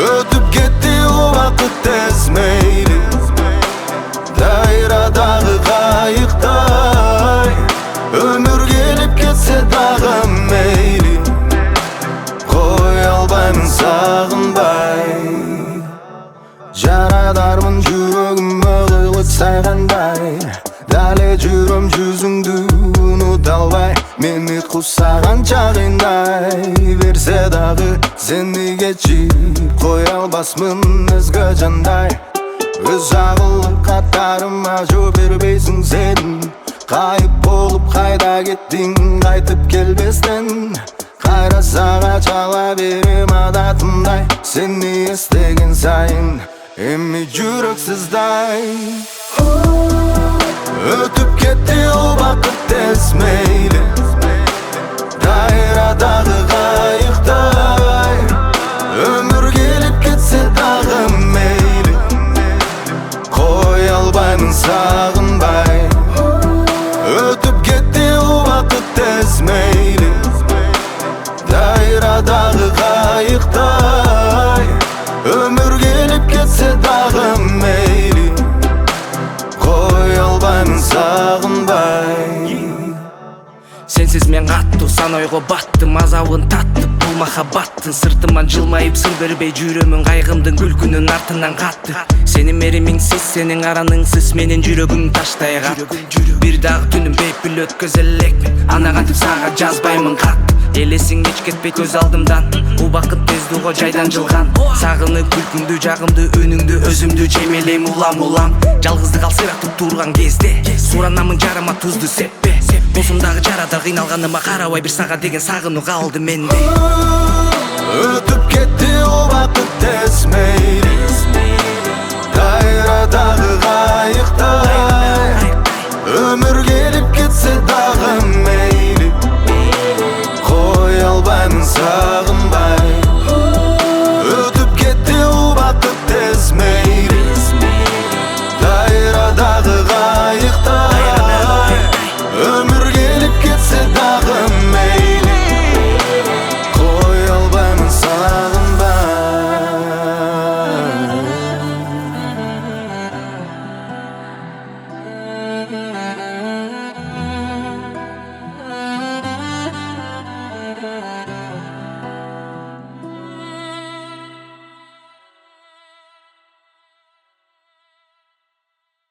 Өтіп кетті о вақыт тез мейлі, дайрадағы қайықтай. Өмір келіп кетсе дағы мейлі, қой албаймын сағынбай. Жарадармын жүрегім ығылып сайғандай, дәле жүрім жүзіңді ұмыта албай. Мені құсағанша қиындай берсе дағы, сені кешіп қоя албасмын ізгі жандай. Өз ағылып қатарыма жол бербейсің сен, қайып болып қайда кеттің қайтып келбестен. Қайрасаға чала берем адатымдай, сені естеген сайын эми жүрексіздай. Өтіп кетті о бақыт тез мейлі, дайрадағы қайықтай. Өмір келіп кетсе дағы мейлі, қой албаймын сағынбай. Өтіп кетті о бақыт тез мейлі, дайрадағы қайықтай. Өмір келіп кетсе дағы мейлі, қой албаймын сағынбай. Сенсіз мен қатты сан ойға баттым, азабын таттым бұл махаббаттың. Сыртыман жылмайып сыр бербей жүремін, қайғымдың күлкінің артынан қатты. Сенің меріміңсіз, сенің араныңсыз, менен жүрегім таштай қатты. Bir дағы түнім бейпіл өткізелекпін, анағантып саға жазбаймын қатты. Елесің еш кетпей көз алдымдан, бұл бақыт тез дуға жайдан жылған. Сағынып күлкіңді, жағымды, өніңді, өзімді жемелейм улам. Жалғыздық ал сирақтып тұрған кезде, суранамын жарыма тұзды сеппе. Досымдағы жарадар қиналғаныма қарабай, бір саға деген сағыну қалды менде. Өтіп кетті о бақыт тез мейлі, дайрадағы қайықтай. Өмір келіп кетсе дағы мейлі, қой албаймын сағынбай.